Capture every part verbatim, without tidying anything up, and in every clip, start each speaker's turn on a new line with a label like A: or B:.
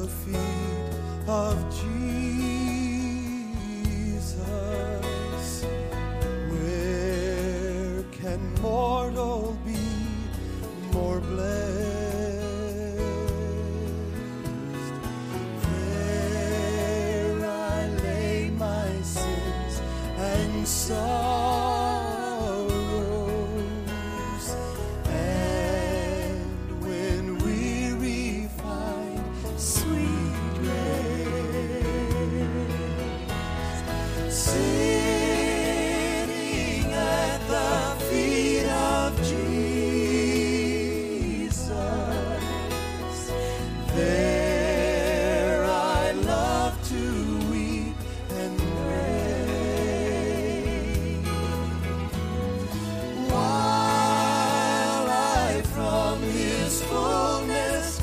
A: the feet of Jesus. Where can mortal be more blessed? There I lay my sins and sorrows, and when weary find sweet rest, sitting at the feet of Jesus, there I love to weep and pray, while I from His fullness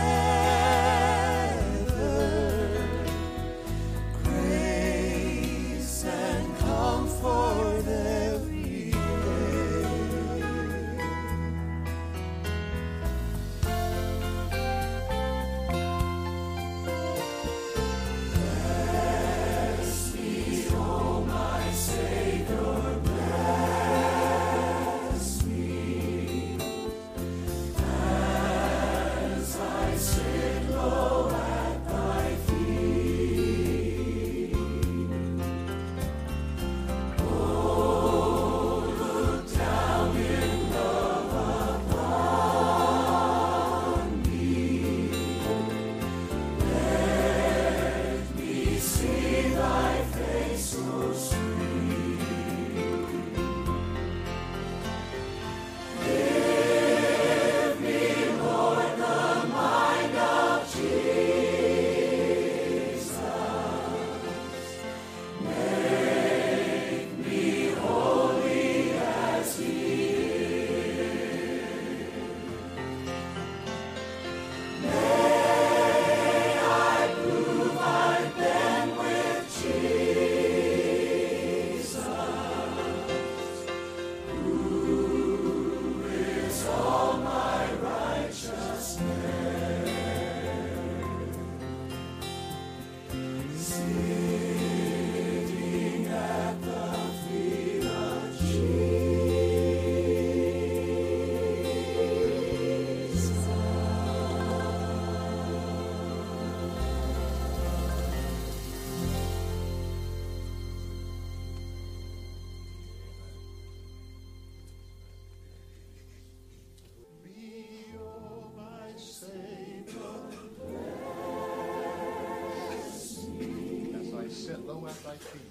A: gather grace and comfort every day. Bless me, oh my Savior, bless me, as I sit low at thy feet. Oh, look down in love upon me. Let me see thy face so sweet. Give me, Lord, the mind of Jesus. Make me holy as He is. May I prove I've been with Jesus, who is all my righteousness. Sitting at the feet of Jesus. Be, oh my Savior,
B: As I sit low at thy feet,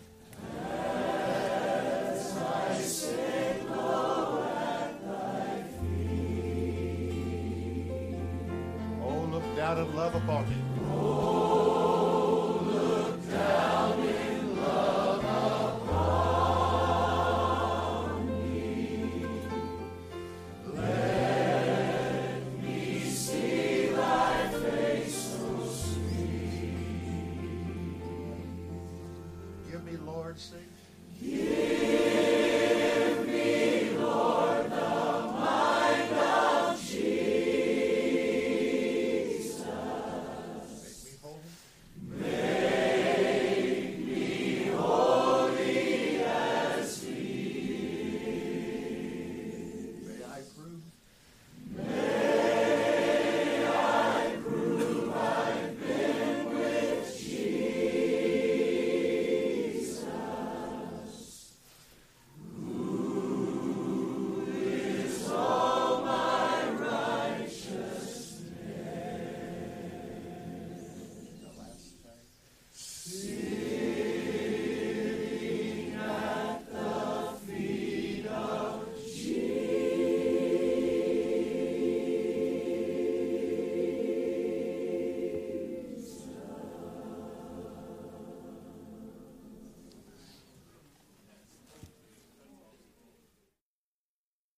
A: as I sit low at thy feet.
B: oh, look down in love upon me.